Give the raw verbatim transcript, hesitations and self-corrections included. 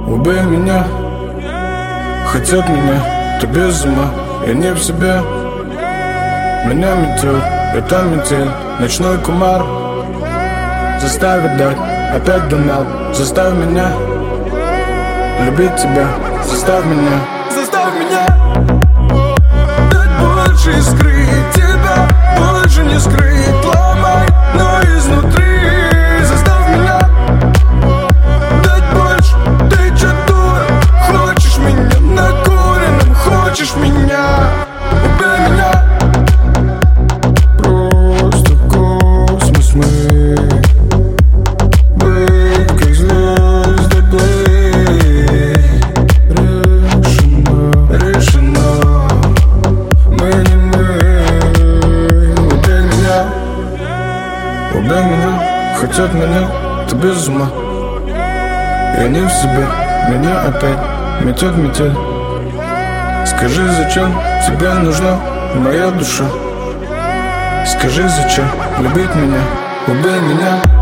убей меня. Хотят меня, ты без ума, я не в себе. Меня метет, это метель, ночной кумар. Заставит дать, опять донал. Заставь меня любить тебя, заставь меня, заставь меня дать больше и скрыть тебя, больше не скрыть, ломай, но изнутри. Заставь меня дать больше, ты чё дура? Хочешь меня накуренным, хочешь меня, убей меня. Просто космос мы. Убей меня, хотят меня, ты без ума. Я не в себе, меня опять метет метель. Скажи, зачем тебе нужна моя душа? Скажи, зачем любить меня, убей меня.